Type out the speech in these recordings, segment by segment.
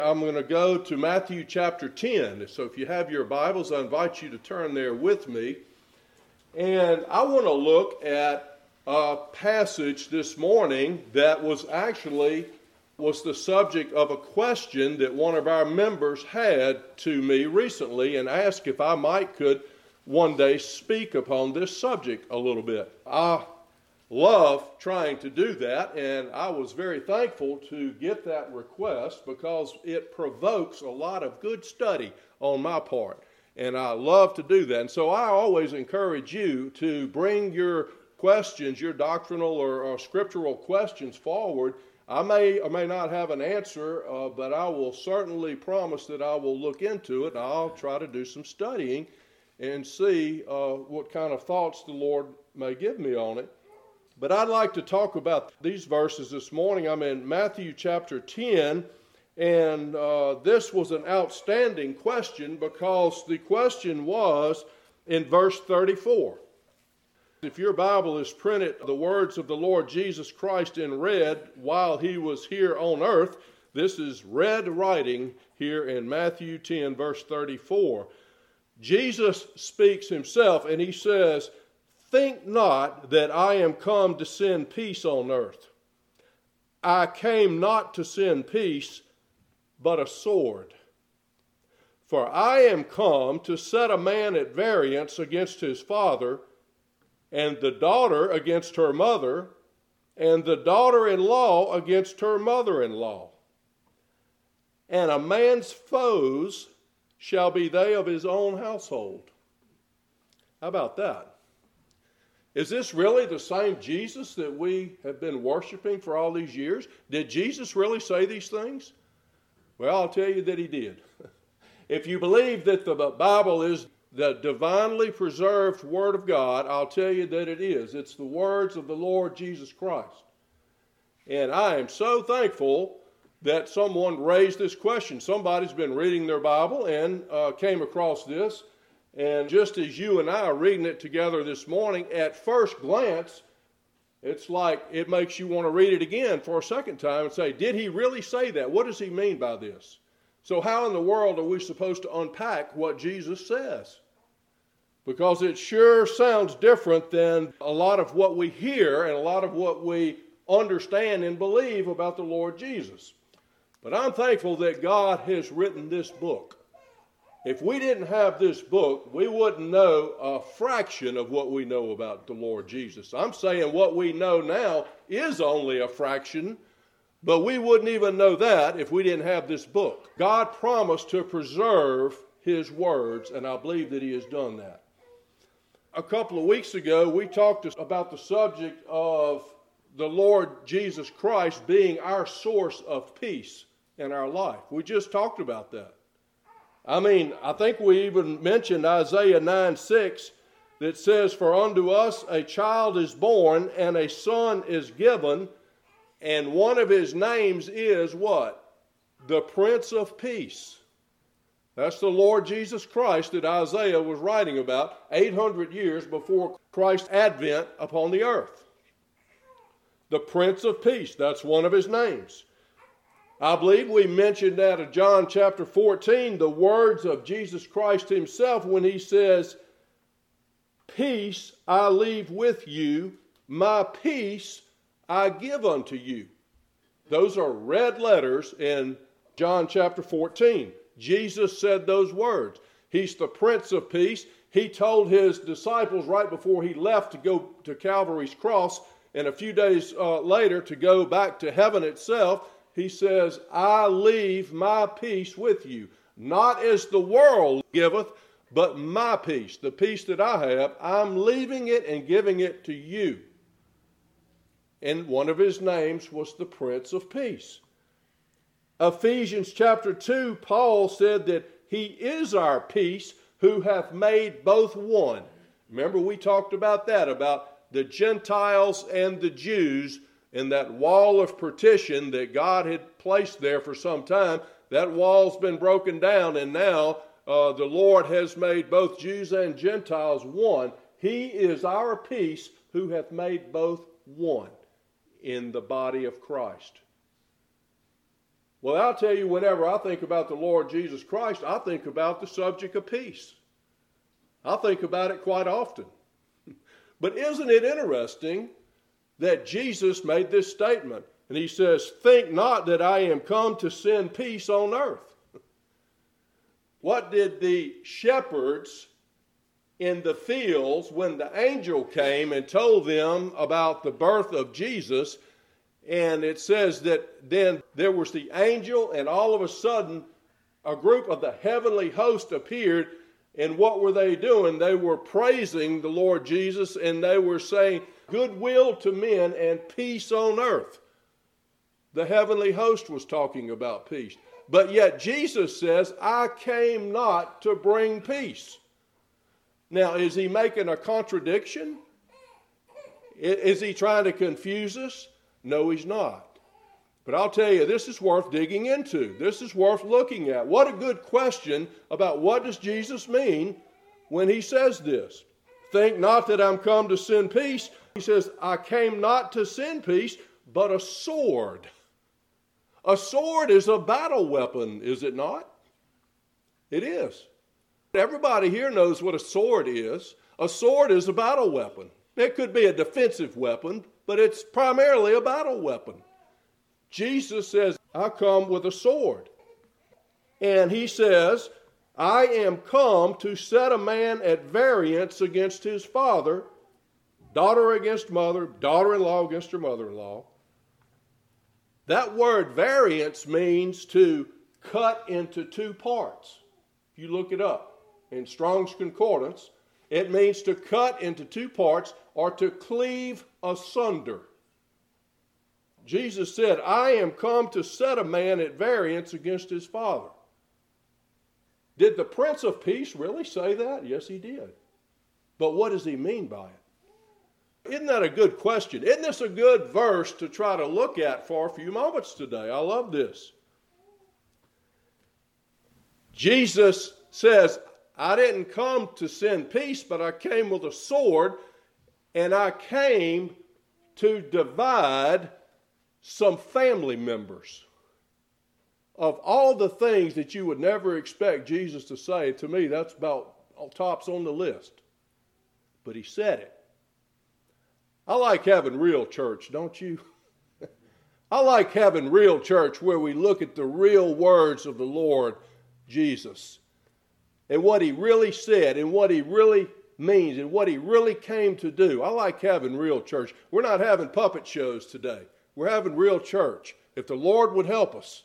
I'm going to go to Matthew chapter 10. So if you have your Bibles, I invite you to turn there with me. And I want to look at a passage this morning that was the subject of a question that one of our members had to me recently and asked if I could one day speak upon this subject a little bit. I love trying to do that, and I was very thankful to get that request because it provokes a lot of good study on my part, and I love to do that. And so I always encourage you to bring your questions, your doctrinal or scriptural questions forward. I may or may not have an answer, but I will certainly promise that I will look into it, and I'll try to do some studying and see what kind of thoughts the Lord may give me on it. But I'd like to talk about these verses this morning. I'm in Matthew chapter 10, and this was an outstanding question because the question was in verse 34. If your Bible is printed, the words of the Lord Jesus Christ in red while he was here on earth, this is red writing here in Matthew 10, verse 34. Jesus speaks himself, and he says, "Think not that I am come to send peace on earth. I came not to send peace, but a sword. For I am come to set a man at variance against his father, and the daughter against her mother, and the daughter-in-law against her mother-in-law. And a man's foes shall be they of his own household." How about that? Is this really the same Jesus that we have been worshiping for all these years? Did Jesus really say these things? Well, I'll tell you that he did. If you believe that the Bible is the divinely preserved Word of God, I'll tell you that it is. It's the words of the Lord Jesus Christ. And I am so thankful that someone raised this question. Somebody's been reading their Bible and came across this. And just as you and I are reading it together this morning, at first glance, it's like it makes you want to read it again for a second time and say, did he really say that? What does he mean by this? So how in the world are we supposed to unpack what Jesus says? Because it sure sounds different than a lot of what we hear and a lot of what we understand and believe about the Lord Jesus. But I'm thankful that God has written this book. If we didn't have this book, we wouldn't know a fraction of what we know about the Lord Jesus. I'm saying what we know now is only a fraction, but we wouldn't even know that if we didn't have this book. God promised to preserve his words, and I believe that he has done that. A couple of weeks ago, we talked about the subject of the Lord Jesus Christ being our source of peace in our life. We just talked about that. I think we even mentioned Isaiah 9:6 that says, "For unto us a child is born, and a son is given, and one of his names is" what? The Prince of Peace. That's the Lord Jesus Christ that Isaiah was writing about 800 years before Christ's advent upon the earth. The Prince of Peace, that's one of his names. I believe we mentioned out of John chapter 14 the words of Jesus Christ himself when he says, "Peace I leave with you, my peace I give unto you." Those are red letters in John chapter 14. Jesus said those words. He's the Prince of Peace. He told his disciples right before he left to go to Calvary's cross, and a few days later to go back to heaven itself. He says, "I leave my peace with you, not as the world giveth, but my peace." The peace that I have, I'm leaving it and giving it to you. And one of his names was the Prince of Peace. Ephesians chapter 2, Paul said that he is our peace who hath made both one. Remember we talked about that, about the Gentiles and the Jews, and that wall of partition that God had placed there for some time. That wall's been broken down, and now the Lord has made both Jews and Gentiles one. He is our peace who hath made both one in the body of Christ. Well, I'll tell you, whenever I think about the Lord Jesus Christ, I think about the subject of peace. I think about it quite often. But isn't it interesting that Jesus made this statement? And he says, think not that I am come to send peace on earth. What did the shepherds in the fields, when the angel came and told them about the birth of Jesus, and it says that then there was the angel, and all of a sudden a group of the heavenly host appeared, and what were they doing? They were praising the Lord Jesus, and they were saying, goodwill to men and peace on earth. The heavenly host was talking about peace. But yet Jesus says, I came not to bring peace. Now, is he making a contradiction? Is he trying to confuse us? No, he's not. But I'll tell you, this is worth digging into. This is worth looking at. What a good question about what does Jesus mean when he says this. Think not that I'm come to send peace. He says, I came not to send peace, but a sword. A sword is a battle weapon, is it not? It is. Everybody here knows what a sword is. A sword is a battle weapon. It could be a defensive weapon, but it's primarily a battle weapon. Jesus says, I come with a sword. And he says, I am come to set a man at variance against his father, daughter against mother, daughter-in-law against her mother-in-law. That word variance means to cut into two parts. If you look it up in Strong's Concordance, it means to cut into two parts or to cleave asunder. Jesus said, I am come to set a man at variance against his father. Did the Prince of Peace really say that? Yes, he did. But what does he mean by it? Isn't that a good question? Isn't this a good verse to try to look at for a few moments today? I love this. Jesus says, I didn't come to send peace, but I came with a sword, and I came to divide some family members. Of all the things that you would never expect Jesus to say, to me, that's about tops on the list. But he said it. I like having real church, don't you? I like having real church where we look at the real words of the Lord Jesus and what he really said and what he really means and what he really came to do. I like having real church. We're not having puppet shows today. We're having real church. If the Lord would help us.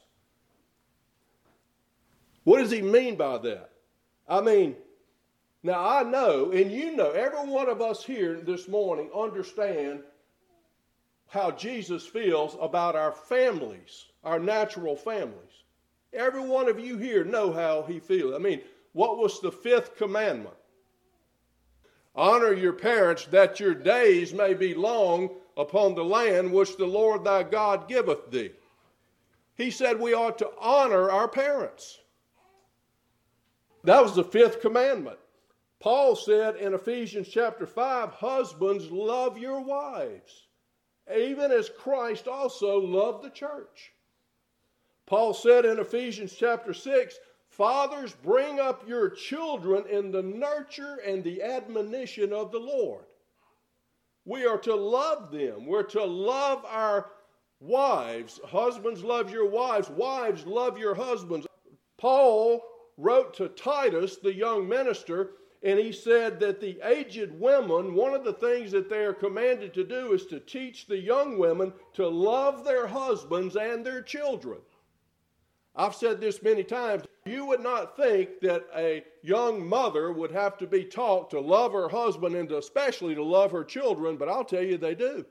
What does he mean by that? I mean, now I know, and you know, every one of us here this morning understand how Jesus feels about our families, our natural families. Every one of you here know how he feels. I mean, what was the fifth commandment? Honor your parents that your days may be long upon the land which the Lord thy God giveth thee. He said we ought to honor our parents. That was the fifth commandment. Paul said in Ephesians chapter 5, husbands, love your wives, even as Christ also loved the church. Paul said in Ephesians chapter 6, fathers, bring up your children in the nurture and the admonition of the Lord. We are to love them. We're to love our wives. Husbands, love your wives. Wives, love your husbands. Paul wrote to Titus, the young minister, and he said that the aged women, one of the things that they are commanded to do is to teach the young women to love their husbands and their children. I've said this many times. You would not think that a young mother would have to be taught to love her husband and especially to love her children, but I'll tell you they do.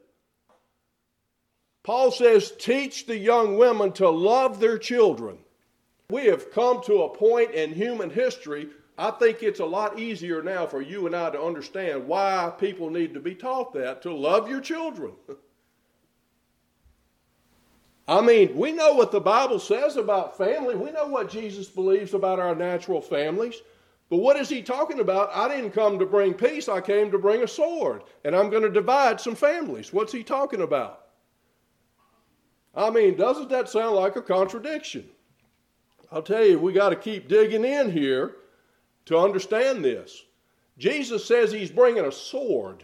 Paul says, teach the young women to love their children. We have come to a point in human history, I think it's a lot easier now for you and I to understand why people need to be taught that, to love your children. I mean, we know what the Bible says about family. We know what Jesus believes about our natural families. But what is he talking about? I didn't come to bring peace. I came to bring a sword. And I'm going to divide some families. What's he talking about? I mean, doesn't that sound like a contradiction? I'll tell you, we got to keep digging in here to understand this. Jesus says he's bringing a sword.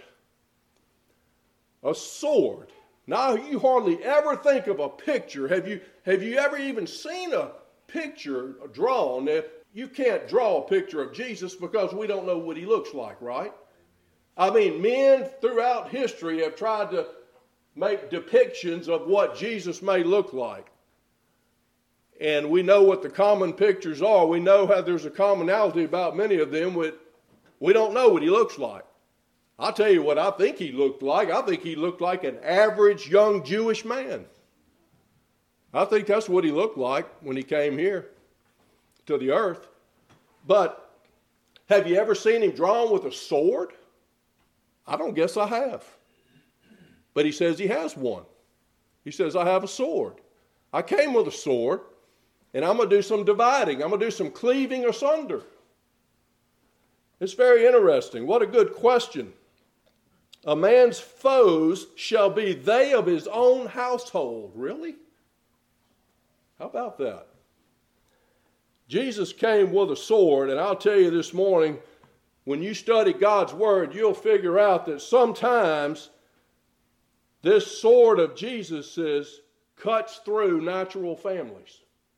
A sword. Now, you hardly ever think of a picture. Have you ever even seen a picture drawn? You can't draw a picture of Jesus because we don't know what he looks like, right? I mean, men throughout history have tried to make depictions of what Jesus may look like. And we know what the common pictures are. We know how there's a commonality about many of them. We don't know what he looks like. I'll tell you what I think he looked like. I think he looked like an average young Jewish man. I think that's what he looked like when he came here to the earth. But have you ever seen him drawn with a sword? I don't guess I have. But he says he has one. He says, I have a sword. I came with a sword, and I'm going to do some dividing. I'm going to do some cleaving asunder. It's very interesting. What a good question. A man's foes shall be they of his own household. Really? How about that? Jesus came with a sword, and I'll tell you this morning, when you study God's Word, you'll figure out that sometimes this sword of Jesus cuts through natural families.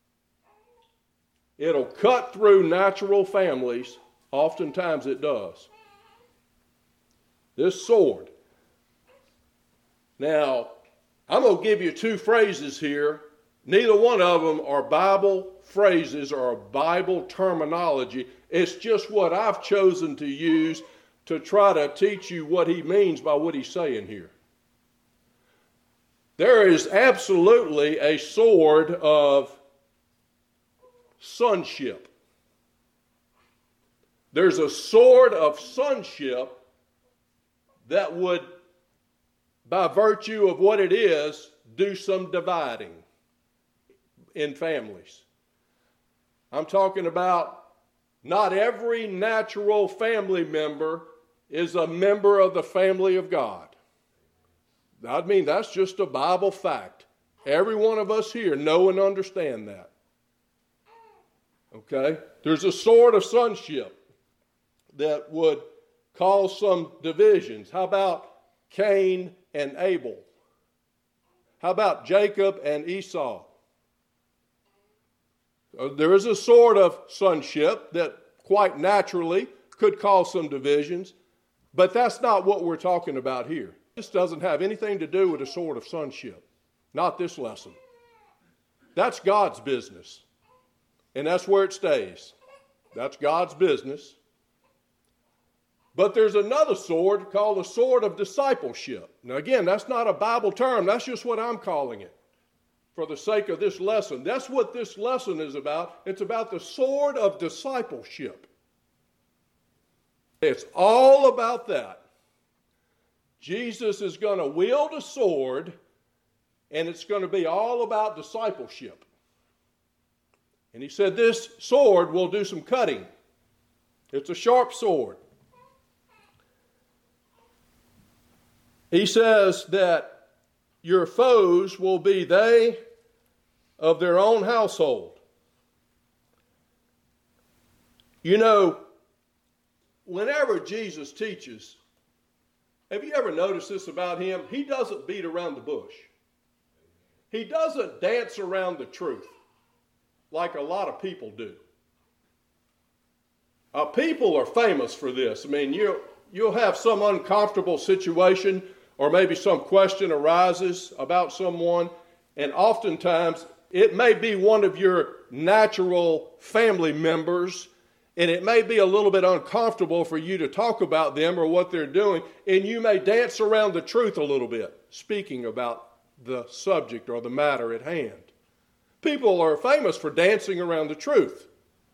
It'll cut through natural families. Oftentimes it does. This sword. Now, I'm going to give you two phrases here. Neither one of them are Bible phrases or Bible terminology. It's just what I've chosen to use to try to teach you what he means by what he's saying here. There is absolutely a sword of sonship. There's a sword of sonship that would, by virtue of what it is, do some dividing in families. I'm talking about not every natural family member is a member of the family of God. I mean, that's just a Bible fact. Every one of us here know and understand that. Okay? There's a sword of sonship that would cause some divisions. How about Cain and Abel? How about Jacob and Esau? There is a sword of sonship that quite naturally could cause some divisions, but that's not what we're talking about here. This doesn't have anything to do with a sword of sonship. Not this lesson. That's God's business. And that's where it stays. That's God's business. But there's another sword called the sword of discipleship. Now again, that's not a Bible term. That's just what I'm calling it for the sake of this lesson. That's what this lesson is about. It's about the sword of discipleship. It's all about that. Jesus is going to wield a sword, and it's going to be all about discipleship. And he said this sword will do some cutting. It's a sharp sword. He says that your foes will be they of their own household. You know, whenever Jesus teaches, have you ever noticed this about him? He doesn't beat around the bush. He doesn't dance around the truth like a lot of people do. People are famous for this. I mean, you'll have some uncomfortable situation or maybe some question arises about someone, and oftentimes it may be one of your natural family members, and it may be a little bit uncomfortable for you to talk about them or what they're doing, and you may dance around the truth a little bit, speaking about the subject or the matter at hand. People are famous for dancing around the truth.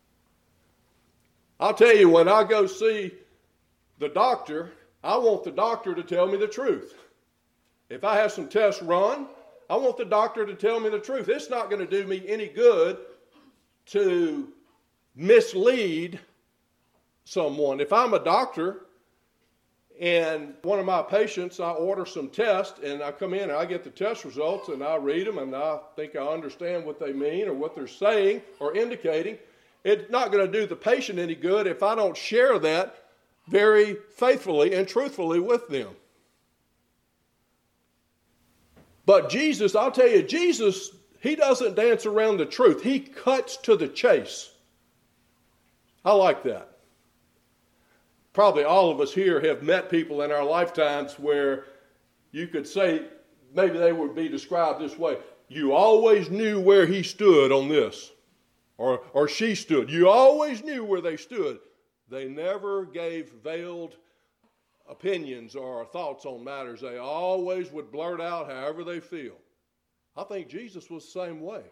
I'll tell you, when I go see the doctor, I want the doctor to tell me the truth. If I have some tests run, I want the doctor to tell me the truth. It's not going to do me any good to mislead someone. If I'm a doctor And one of my patients, I order some tests, and I come in and I get the test results, and I read them, and I think I understand what they mean or what they're saying or indicating. It's not going to do the patient any good if I don't share that very faithfully and truthfully with them. But Jesus, I'll tell you, Jesus, he doesn't dance around the truth. He cuts to the chase. I like that. Probably all of us here have met people in our lifetimes where you could say, maybe they would be described this way: you always knew where he stood on this, or she stood. You always knew where they stood. They never gave veiled opinions or thoughts on matters. They always would blurt out however they feel. I think Jesus was the same way.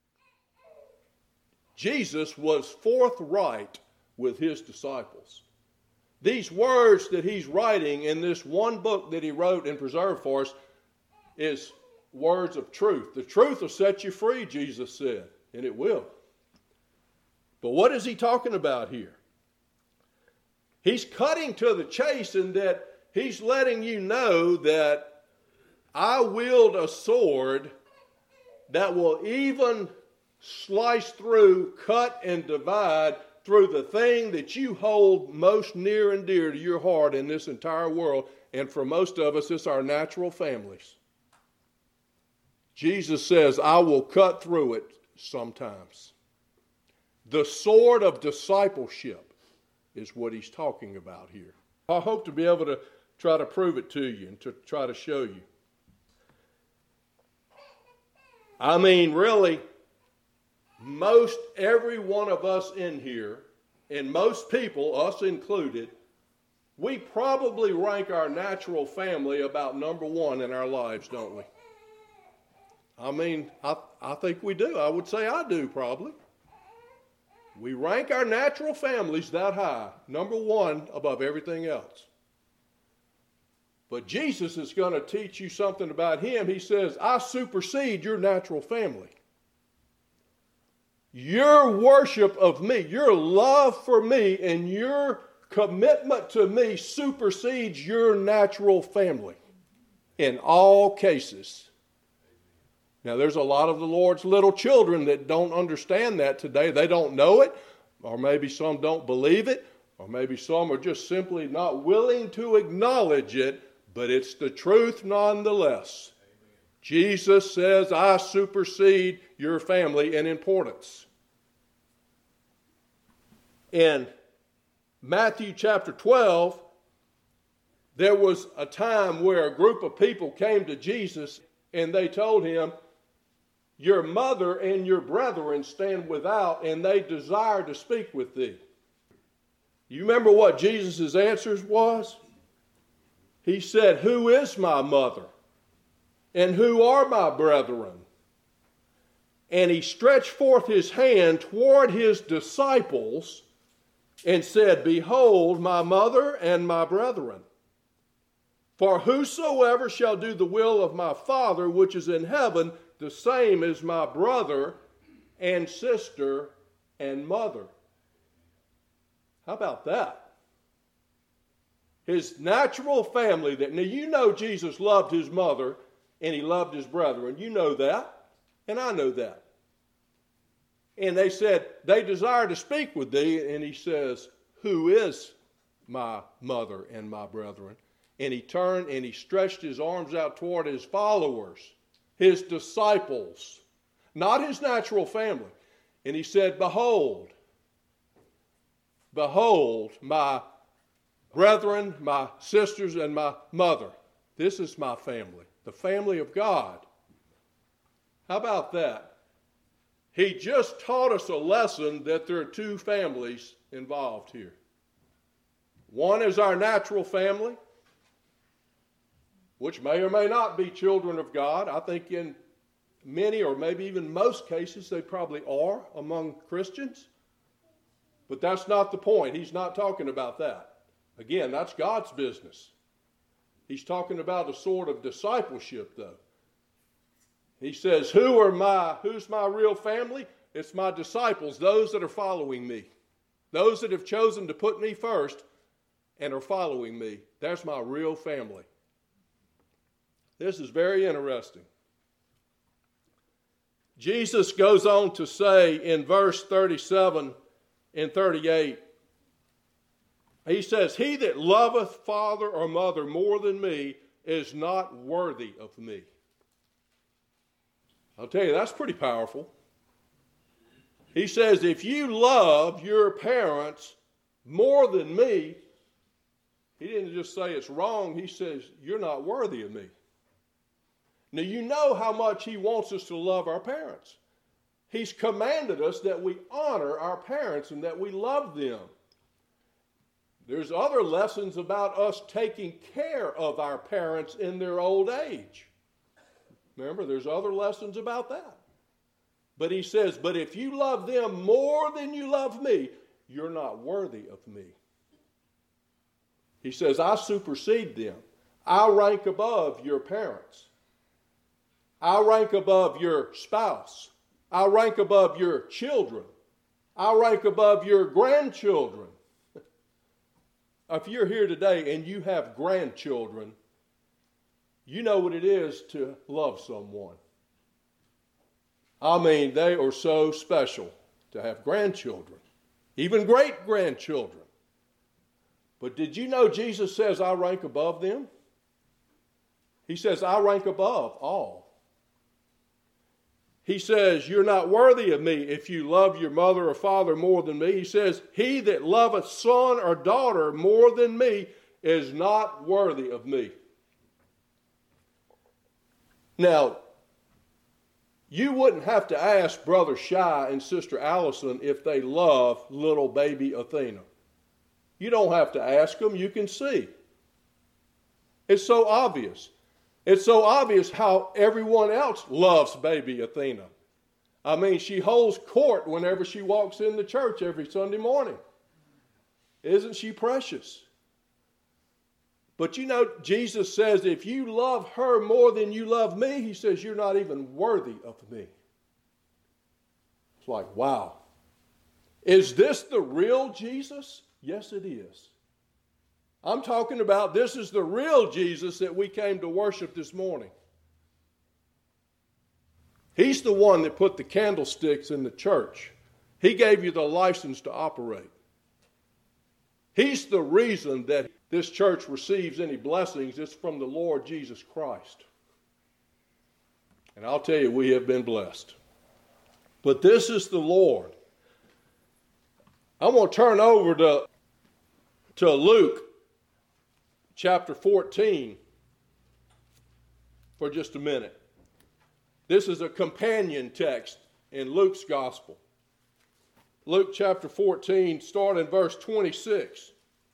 Jesus was forthright with his disciples. These words that he's writing in this one book that he wrote and preserved for us is words of truth. The truth will set you free, Jesus said, and it will. But what is he talking about here? He's cutting to the chase in that he's letting you know that I wield a sword that will even slice through, cut, and divide through the thing that you hold most near and dear to your heart in this entire world. And for most of us, it's our natural families. Jesus says, I will cut through it sometimes. The sword of discipleship is what he's talking about here. I hope to be able to try to prove it to you and to try to show you. I mean, really, most every one of us in here, and most people, us included, we probably rank our natural family about number one in our lives, don't we? I mean, I think we do. I would say I do probably. We rank our natural families that high, number one above everything else. But Jesus is going to teach you something about him. He says, I supersede your natural family. Your worship of me, your love for me, and your commitment to me supersedes your natural family in all cases. Now, there's a lot of the Lord's little children that don't understand that today. They don't know it, or maybe some don't believe it, or maybe some are just simply not willing to acknowledge it, but it's the truth nonetheless. Amen. Jesus says, I supersede your family in importance. In Matthew chapter 12, there was a time where a group of people came to Jesus and they told him, your mother and your brethren stand without, and they desire to speak with thee. You remember what Jesus' answers was? He said, who is my mother? And who are my brethren? And he stretched forth his hand toward his disciples and said, behold, my mother and my brethren. For whosoever shall do the will of my Father which is in heaven, the same is my brother and sister and mother. How about that? His natural family. Now you know Jesus loved his mother and he loved his brethren. You know that, and I know that. And they said, they desire to speak with thee. And he says, who is my mother and my brethren? And he turned and he stretched his arms out toward his followers, his disciples, not his natural family. And he said, behold, my brethren, my sisters, and my mother. This is my family, the family of God. How about that? He just taught us a lesson that there are two families involved here. One is our natural family, which may or may not be children of God. I think in many or maybe even most cases they probably are among Christians. But that's not the point. He's not talking about that. Again, that's God's business. He's talking about a sort of discipleship, though. He says, who's my real family? It's my disciples, those that are following me. Those that have chosen to put me first and are following me. That's my real family. This is very interesting. Jesus goes on to say in verse 37 and 38, he says, "He that loveth father or mother more than me is not worthy of me." I'll tell you, that's pretty powerful. He says, if you love your parents more than me, he didn't just say it's wrong, he says, you're not worthy of me. Now, you know how much he wants us to love our parents. He's commanded us that we honor our parents and that we love them. There's other lessons about us taking care of our parents in their old age. Remember, there's other lessons about that. But he says, but if you love them more than you love me, you're not worthy of me. He says, I supersede them. I rank above your parents. I rank above your spouse. I rank above your children. I rank above your grandchildren. If you're here today and you have grandchildren, you know what it is to love someone. I mean, they are so special to have grandchildren, even great-grandchildren. But did you know Jesus says, I rank above them? He says, I rank above all. He says, you're not worthy of me if you love your mother or father more than me. He says, he that loveth son or daughter more than me is not worthy of me. Now, you wouldn't have to ask Brother Shy and Sister Allison if they love little baby Athena. You don't have to ask them, you can see. It's so obvious. It's so obvious how everyone else loves baby Athena. I mean, she holds court whenever she walks in the church every Sunday morning. Isn't she precious? But you know, Jesus says, if you love her more than you love me, he says, you're not even worthy of me. It's like, wow. Is this the real Jesus? Yes, it is. I'm talking about this is the real Jesus that we came to worship this morning. He's the one that put the candlesticks in the church. He gave you the license to operate. He's the reason that this church receives any blessings. It's from the Lord Jesus Christ. And I'll tell you, we have been blessed. But this is the Lord. I'm going to turn over to Luke chapter 14 for just a minute. This is a companion text in Luke's gospel. Luke chapter 14, start in verse 26.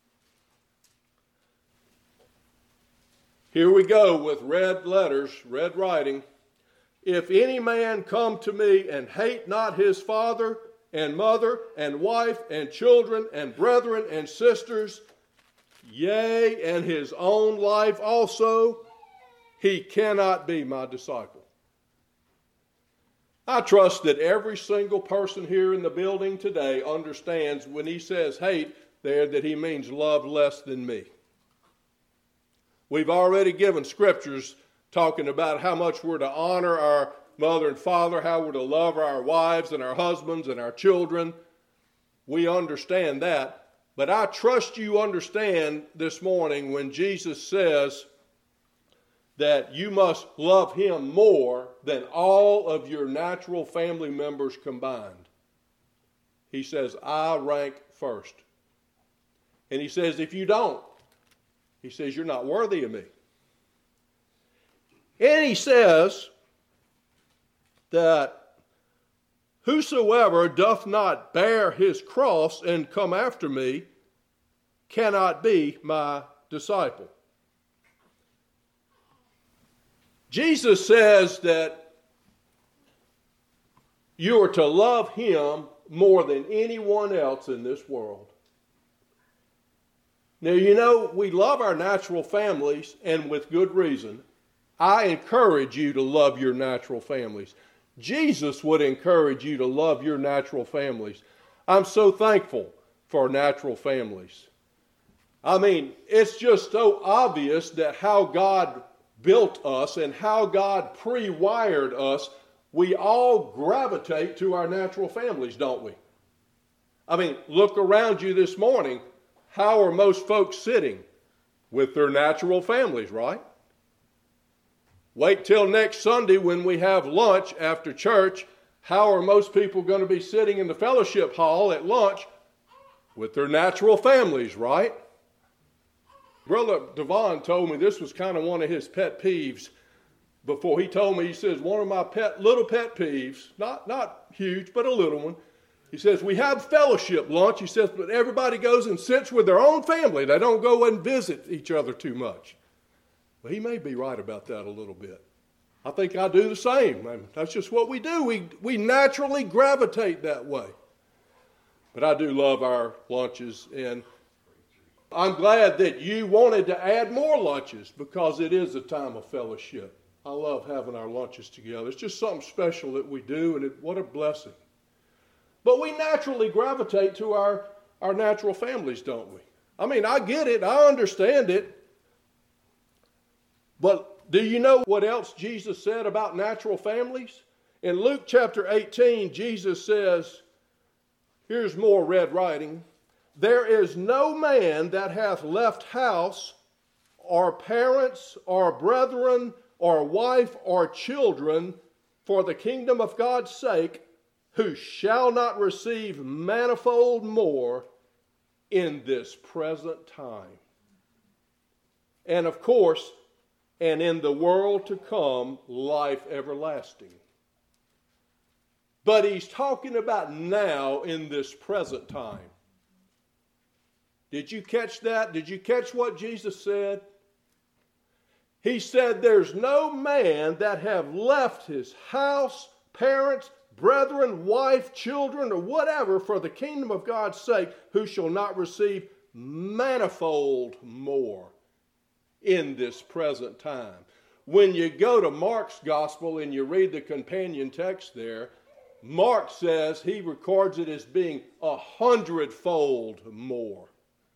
Here we go with red letters, red writing. If any man come to me and hate not his father and mother and wife and children and brethren and sisters, yea, and his own life also, he cannot be my disciple. I trust that every single person here in the building today understands when he says hate there that he means love less than me. We've already given scriptures talking about how much we're to honor our mother and father, how we're to love our wives and our husbands and our children. We understand that. But I trust you understand this morning when Jesus says that you must love him more than all of your natural family members combined. He says, I rank first. And he says, if you don't, he says, you're not worthy of me. And he says that whosoever doth not bear his cross and come after me cannot be my disciple. Jesus says that you are to love him more than anyone else in this world. Now, you know, we love our natural families, and with good reason. I encourage you to love your natural families. Jesus would encourage you to love your natural families. I'm so thankful for natural families. I mean, it's just so obvious that how God built us and how God pre-wired us, we all gravitate to our natural families, don't we? I mean, look around you this morning. How are most folks sitting? With their natural families, right? Wait till next Sunday when we have lunch after church. How are most people going to be sitting in the fellowship hall at lunch? With their natural families, right? Brother Devon told me this was kind of one of his pet peeves before. He told me, he says, one of my little pet peeves, not huge, but a little one. He says, we have fellowship lunch, he says, but everybody goes and sits with their own family. They don't go and visit each other too much. Well, he may be right about that a little bit. I think I do the same. I mean, that's just what we do. We naturally gravitate that way. But I do love our lunches, and I'm glad that you wanted to add more lunches because it is a time of fellowship. I love having our lunches together. It's just something special that we do, and what a blessing. But we naturally gravitate to our natural families, don't we? I mean, I get it. I understand it. But do you know what else Jesus said about natural families? In Luke chapter 18, Jesus says, here's more red writing, there is no man that hath left house, or parents, or brethren, or wife, or children, for the kingdom of God's sake, who shall not receive manifold more in this present time. And of course, and in the world to come, life everlasting. But he's talking about now in this present time. Did you catch that? Did you catch what Jesus said? He said, there's no man that have left his house, parents, brethren, wife, children, or whatever for the kingdom of God's sake, who shall not receive manifold more in this present time. When you go to Mark's gospel and you read the companion text there, Mark says he records it as being 100-fold more.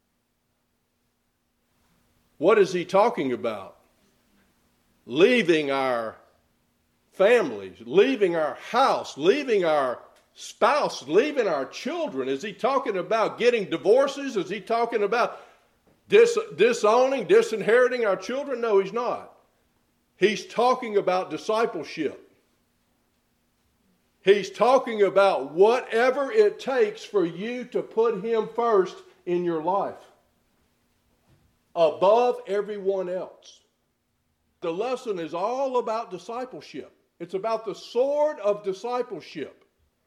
What is he talking about? Leaving our families, leaving our house, leaving our spouse, leaving our children. Is he talking about getting divorces? Is he talking about disowning, disinheriting our children? No, he's not. He's talking about discipleship. He's talking about whatever it takes for you to put him first in your life, above everyone else. The lesson is all about discipleship. It's about the sword of discipleship.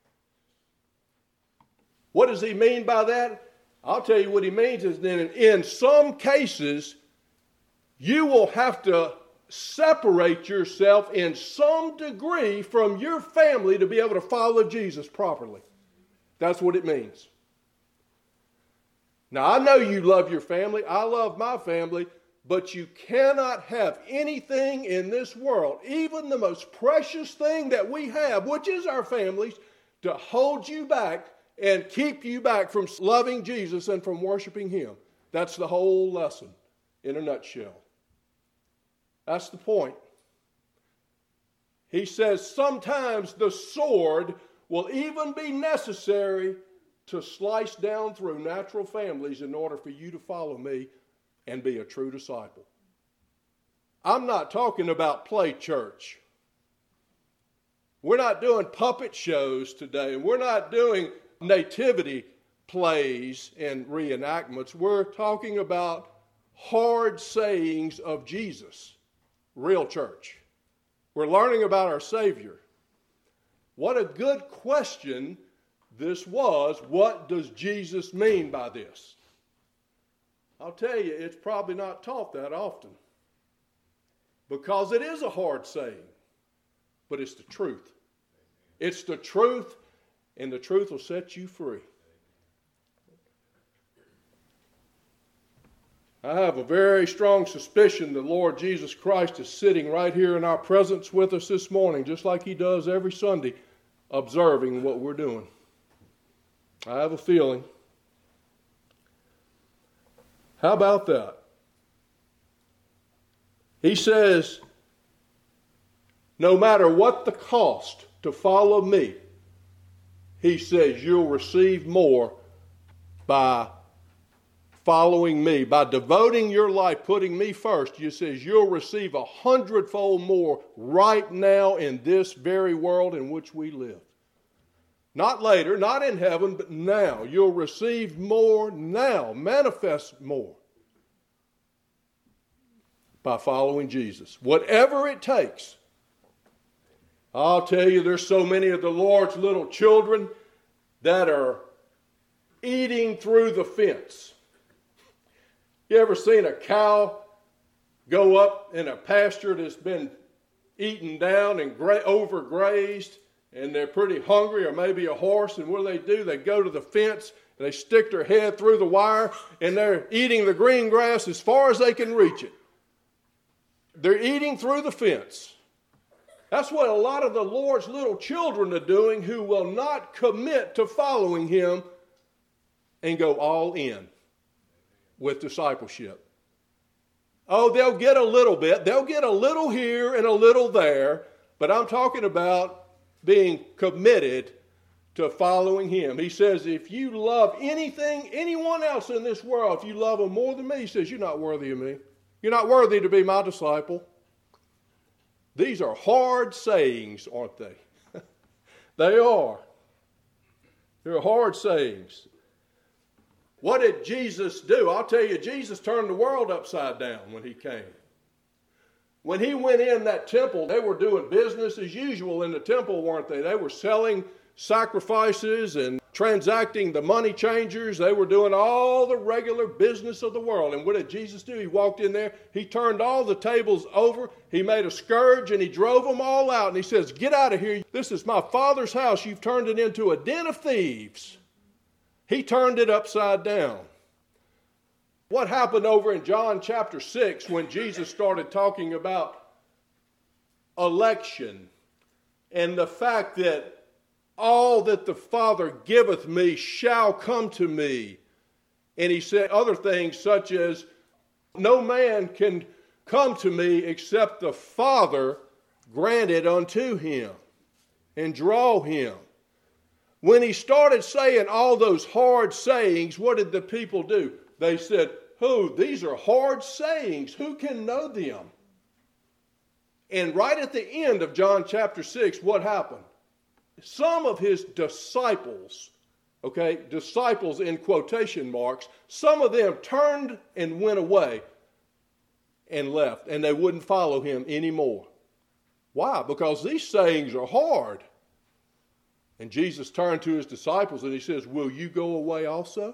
What does he mean by that? I'll tell you what he means is that in some cases, you will have to separate yourself in some degree from your family to be able to follow Jesus properly. That's what it means. Now, I know you love your family. I love my family. But you cannot have anything in this world, even the most precious thing that we have, which is our families, to hold you back and keep you back from loving Jesus and from worshiping him. That's the whole lesson in a nutshell. That's the point. He says sometimes the sword will even be necessary to slice down through natural families in order for you to follow me and be a true disciple. I'm not talking about play church. We're not doing puppet shows today. We're not doing nativity plays and reenactments. We're talking about hard sayings of Jesus. Real church. We're learning about our Savior. What a good question this was. What does Jesus mean by this? I'll tell you, it's probably not taught that often. Because it is a hard saying. But it's the truth. It's the truth, and the truth will set you free. I have a very strong suspicion the Lord Jesus Christ is sitting right here in our presence with us this morning, just like he does every Sunday, observing what we're doing. I have a feeling. How about that? He says, no matter what the cost to follow me, he says you'll receive more by following me. By devoting your life, putting me first, he says you'll receive 100-fold more right now in this very world in which we live. Not later, not in heaven, but now. You'll receive more now, manifest more by following Jesus. Whatever it takes. I'll tell you, there's so many of the Lord's little children that are eating through the fence. You ever seen a cow go up in a pasture that's been eaten down and overgrazed, and they're pretty hungry, or maybe a horse, and what do? They go to the fence, and they stick their head through the wire, and they're eating the green grass as far as they can reach it. They're eating through the fence. That's what a lot of the Lord's little children are doing who will not commit to following Him and go all in with discipleship. Oh, they'll get a little bit. They'll get a little here and a little there, but I'm talking about being committed to following Him. He says, if you love anyone else in this world, if you love them more than me, he says, you're not worthy of me. You're not worthy to be my disciple. These are hard sayings, aren't they? They are. They're hard sayings. What did Jesus do? I'll tell you, Jesus turned the world upside down when He came. When He went in that temple, they were doing business as usual in the temple, weren't they? They were selling sacrifices and transacting the money changers. They were doing all the regular business of the world. And what did Jesus do? He walked in there. He turned all the tables over. He made a scourge and He drove them all out. And He says, get out of here. This is my Father's house. You've turned it into a den of thieves. He turned it upside down. What happened over in John chapter 6 when Jesus started talking about election and the fact that all that the Father giveth me shall come to me. And He said other things such as, no man can come to me except the Father grant it unto him and draw him. When He started saying all those hard sayings, what did the people do? They said, these are hard sayings. Who can know them? And right at the end of John chapter 6, what happened? Some of His disciples, disciples in quotation marks, some of them turned and went away and left, and they wouldn't follow Him anymore. Why? Because these sayings are hard. And Jesus turned to His disciples and He says, will you go away also?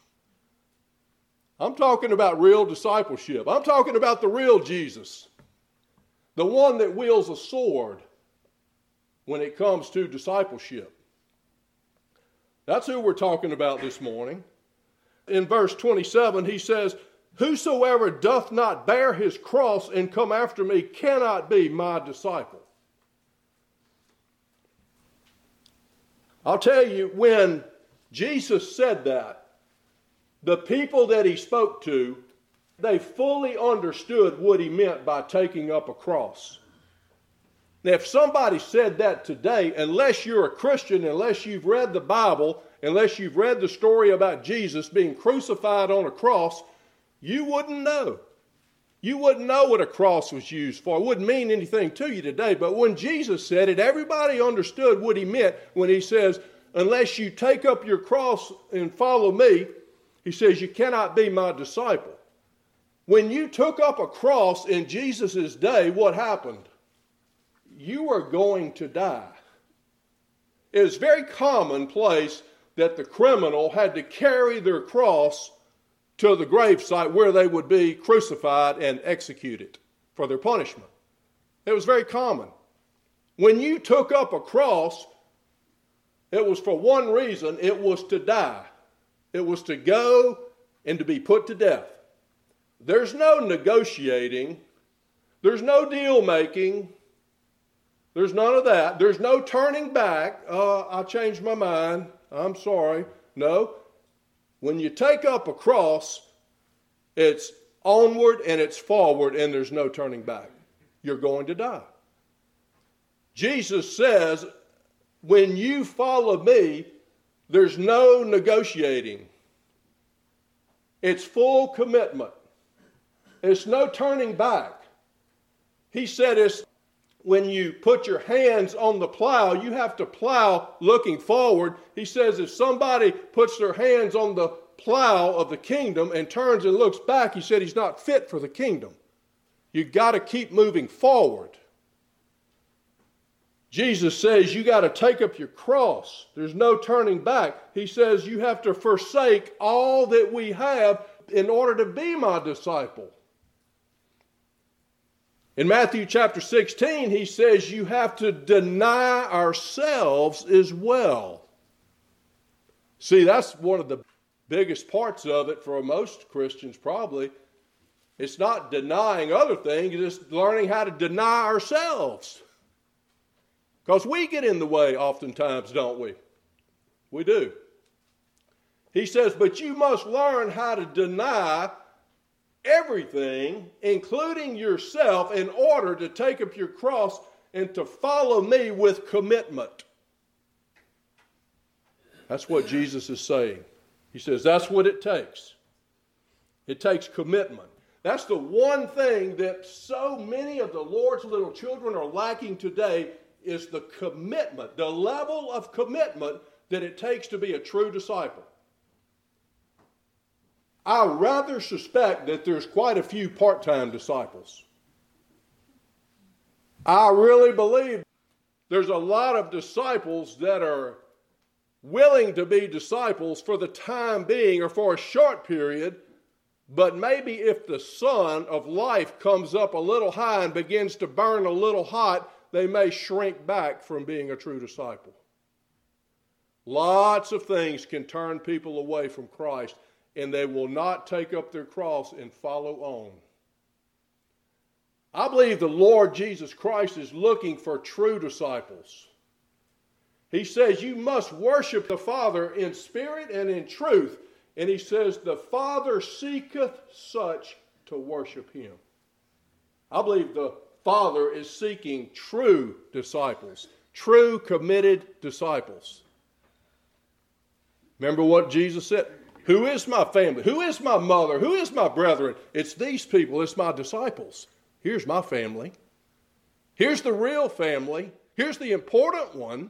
I'm talking about real discipleship. I'm talking about the real Jesus. The one that wields a sword when it comes to discipleship. That's who we're talking about this morning. In verse 27, He says, whosoever doth not bear his cross and come after me cannot be my disciple. I'll tell you, when Jesus said that, the people that He spoke to, they fully understood what He meant by taking up a cross. Now, if somebody said that today, unless you're a Christian, unless you've read the Bible, unless you've read the story about Jesus being crucified on a cross, you wouldn't know. You wouldn't know what a cross was used for. It wouldn't mean anything to you today. But when Jesus said it, everybody understood what He meant when He says, unless you take up your cross and follow me, He says, you cannot be my disciple. When you took up a cross in Jesus' day, what happened? You were going to die. It was very commonplace that the criminal had to carry their cross to the gravesite where they would be crucified and executed for their punishment. It was very common. When you took up a cross, it was for one reason: it was to die. It was to go and to be put to death. There's no negotiating. There's no deal making. There's none of that. There's no turning back. I changed my mind. I'm sorry. No. When you take up a cross, It's onward and it's forward, and there's no turning back. You're going to die. Jesus says, when you follow me, there's no negotiating. It's full commitment. It's no turning back. He said it's when you put your hands on the plow, you have to plow looking forward. He says if somebody puts their hands on the plow of the kingdom and turns and looks back, he said he's not fit for the kingdom. You've got to keep moving forward. Jesus says you got to take up your cross. There's no turning back. He says you have to forsake all that we have in order to be my disciple. In Matthew chapter 16, he says you have to deny ourselves as well. See, that's one of the biggest parts of it for most Christians probably. It's not denying other things, it's learning how to deny ourselves. Because we get in the way oftentimes, don't we? We do. He says, but you must learn how to deny everything, including yourself, in order to take up your cross and to follow me with commitment. That's what Jesus is saying. He says that's what it takes. It takes commitment. That's the one thing that so many of the Lord's little children are lacking today, is the commitment, the level of commitment that it takes to be a true disciple. I rather suspect that there's quite a few part-time disciples. I really believe there's a lot of disciples that are willing to be disciples for the time being or for a short period, but maybe if the sun of life comes up a little high and begins to burn a little hot, they may shrink back from being a true disciple. Lots of things can turn people away from Christ, and they will not take up their cross and follow on. I believe the Lord Jesus Christ is looking for true disciples. He says you must worship the Father in spirit and in truth. And he says the Father seeketh such to worship him. I believe the Father is seeking true disciples, true committed disciples. Remember what Jesus said? Who is my family? Who is my mother? Who is my brethren? It's these people. It's my disciples. Here's my family. Here's the real family. Here's the important one.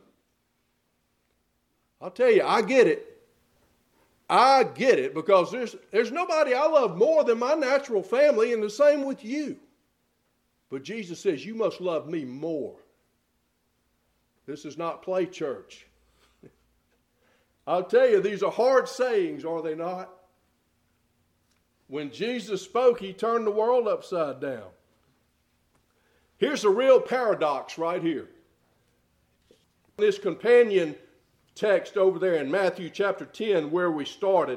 I'll tell you, I get it. I get it because there's nobody I love more than my natural family, and the same with you. But Jesus says, you must love me more. This is not play church. I'll tell you, these are hard sayings, are they not? When Jesus spoke, he turned the world upside down. Here's a real paradox right here. This companion text over there in Matthew chapter 10, where we started,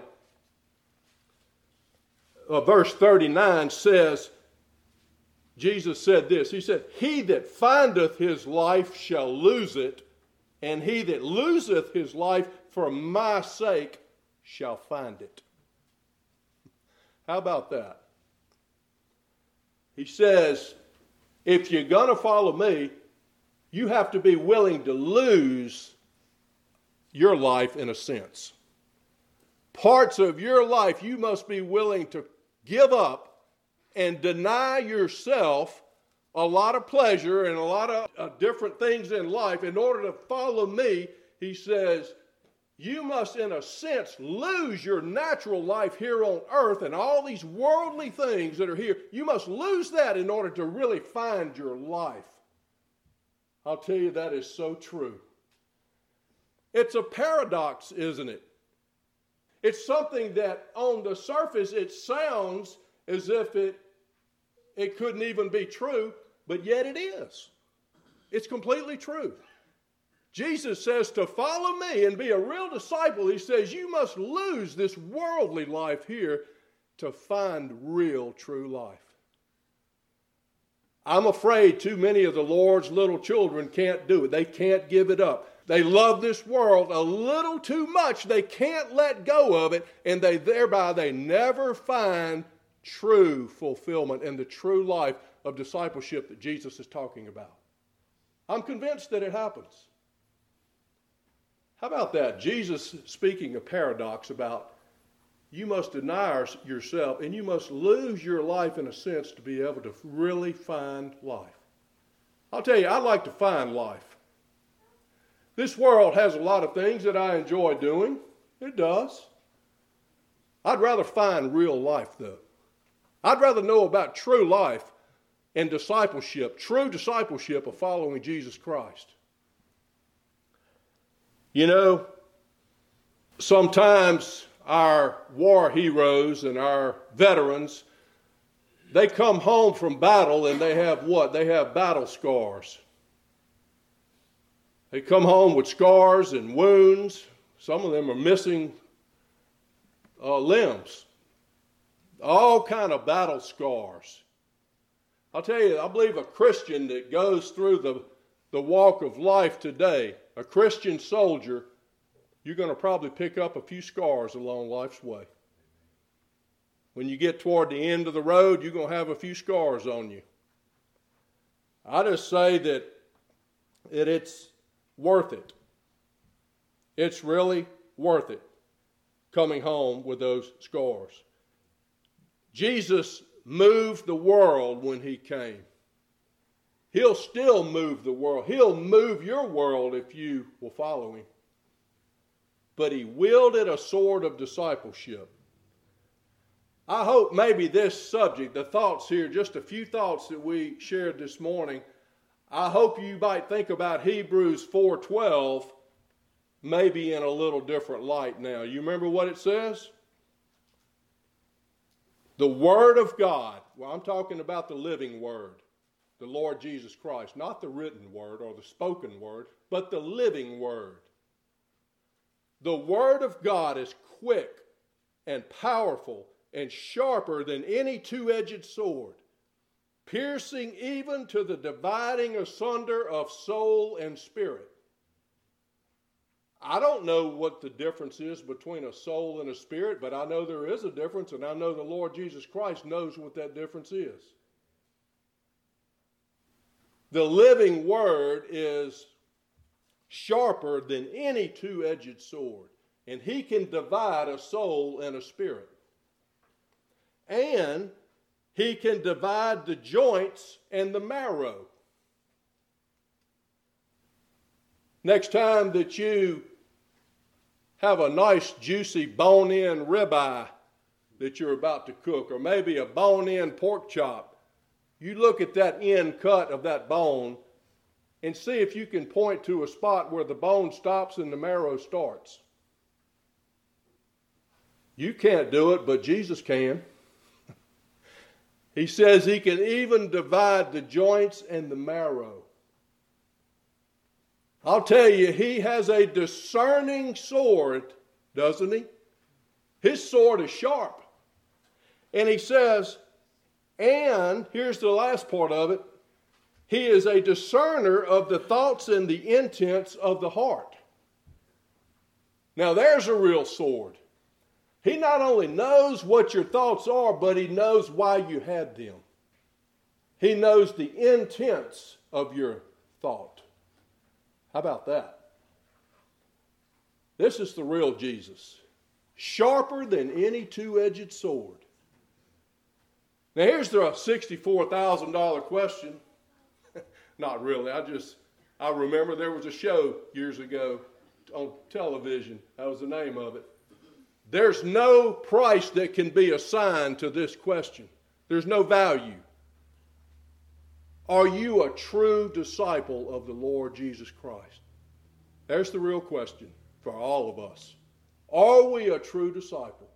verse 39 says, Jesus said this. He said, he that findeth his life shall lose it, and he that loseth his life for my sake shall find it. How about that? He says, if you're going to follow me, you have to be willing to lose your life in a sense. Parts of your life you must be willing to give up and deny yourself a lot of pleasure and a lot of different things in life in order to follow me. He says, you must in a sense lose your natural life here on earth and all these worldly things that are here. You must lose that in order to really find your life. I'll tell you, that is so true. It's a paradox, isn't it? It's something that on the surface it sounds as if it couldn't even be true, but yet it is. It's completely true. Jesus says to follow me and be a real disciple, he says you must lose this worldly life here to find real true life. I'm afraid too many of the Lord's little children can't do it. They can't give it up. They love this world a little too much. They can't let go of it, and thereby they never find true fulfillment and the true life of discipleship that Jesus is talking about. I'm convinced that it happens. How about that? Jesus speaking a paradox about you must deny yourself and you must lose your life in a sense to be able to really find life. I'll tell you, I like to find life. This world has a lot of things that I enjoy doing. It does. I'd rather find real life, though. I'd rather know about true life and discipleship, true discipleship of following Jesus Christ. You know, sometimes our war heroes and our veterans, they come home from battle and they have what? They have battle scars. They come home with scars and wounds. Some of them are missing limbs. All kind of battle scars. I'll tell you, I believe a Christian that goes through the walk of life today, a Christian soldier, you're going to probably pick up a few scars along life's way. When you get toward the end of the road, you're going to have a few scars on you. I just say that it's worth it. It's really worth it coming home with those scars. Jesus moved the world when he came. He'll still move the world. He'll move your world if you will follow him. But he wielded a sword of discipleship. I hope maybe this subject, the thoughts here, just a few thoughts that we shared this morning, I hope you might think about Hebrews 4:12 maybe in a little different light now. You remember what it says? The Word of God, well, I'm talking about the living Word, the Lord Jesus Christ, not the written Word or the spoken Word, but the living Word. The Word of God is quick and powerful and sharper than any two-edged sword, piercing even to the dividing asunder of soul and spirit. I don't know what the difference is between a soul and a spirit, but I know there is a difference, and I know the Lord Jesus Christ knows what that difference is. The living Word is sharper than any two-edged sword, and he can divide a soul and a spirit. And he can divide the joints and the marrow. Next time that you have a nice juicy bone-in ribeye that you're about to cook, or maybe a bone-in pork chop, you look at that end cut of that bone and see if you can point to a spot where the bone stops and the marrow starts. You can't do it, but Jesus can. He says he can even divide the joints and the marrow. I'll tell you, he has a discerning sword, doesn't he? His sword is sharp. And he says, and here's the last part of it, he is a discerner of the thoughts and the intents of the heart. Now there's a real sword. He not only knows what your thoughts are, but he knows why you had them. He knows the intents of your thought. How about that? This is the real Jesus. Sharper than any two-edged sword. Now here's the $64,000 question. Not really. I remember there was a show years ago on television. That was the name of it. There's no price that can be assigned to this question. There's no value. Are you a true disciple of the Lord Jesus Christ? There's the real question for all of us. Are we a true disciple?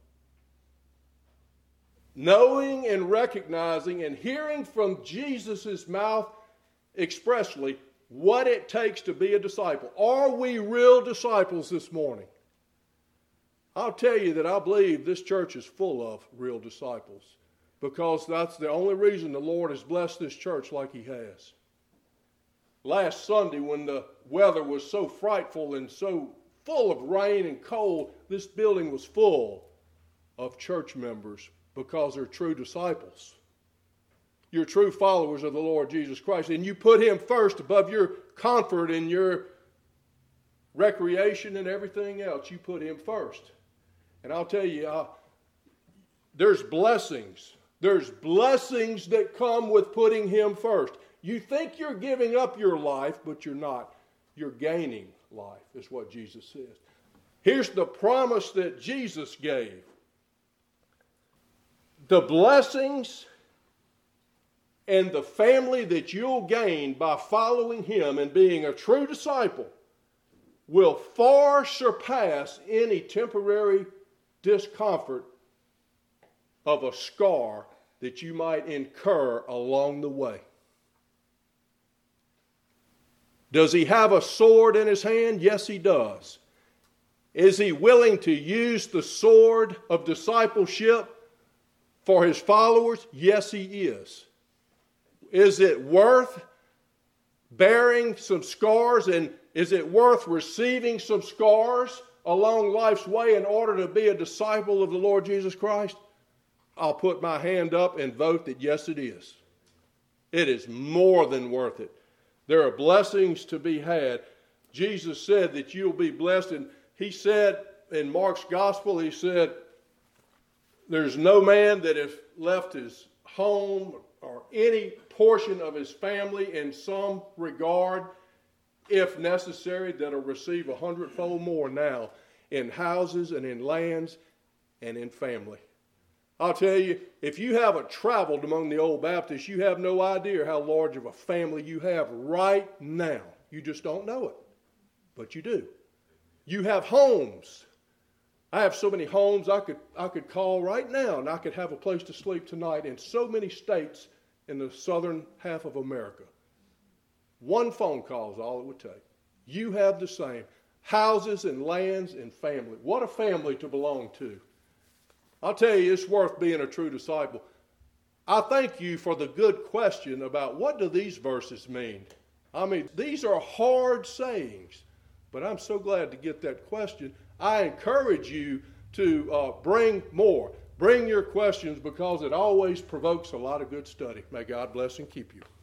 Knowing and recognizing and hearing from Jesus' mouth expressly what it takes to be a disciple. Are we real disciples this morning? I'll tell you that I believe this church is full of real disciples, because that's the only reason the Lord has blessed this church like he has. Last Sunday, when the weather was so frightful and so full of rain and cold, this building was full of church members because they're true disciples. You're true followers of the Lord Jesus Christ, and you put him first above your comfort and your recreation and everything else. You put him first. And I'll tell you, there's blessings. There's blessings that come with putting him first. You think you're giving up your life, but you're not. You're gaining life, is what Jesus says. Here's the promise that Jesus gave. The blessings and the family that you'll gain by following him and being a true disciple will far surpass any temporary discomfort of a scar that you might incur along the way. Does he have a sword in his hand? Yes, he does. Is he willing to use the sword of discipleship for his followers? Yes, he is. Is it worth bearing some scars, and is it worth receiving some scars along life's way in order to be a disciple of the Lord Jesus Christ? I'll put my hand up and vote that yes, it is. It is more than worth it. There are blessings to be had. Jesus said that you'll be blessed, and he said in Mark's gospel, he said, there's no man that has left his home or any portion of his family in some regard, if necessary, that'll receive 100-fold more now in houses and in lands and in family. I'll tell you, if you haven't traveled among the old Baptists, you have no idea how large of a family you have right now. You just don't know it, but you do. You have homes. I have so many homes I could call right now, and I could have a place to sleep tonight in so many states in the southern half of America. One phone call is all it would take. You have the same. Houses and lands and family. What a family to belong to. I'll tell you, it's worth being a true disciple. I thank you for the good question about what do these verses mean. I mean, these are hard sayings, but I'm so glad to get that question. I encourage you to bring more. Bring your questions because it always provokes a lot of good study. May God bless and keep you.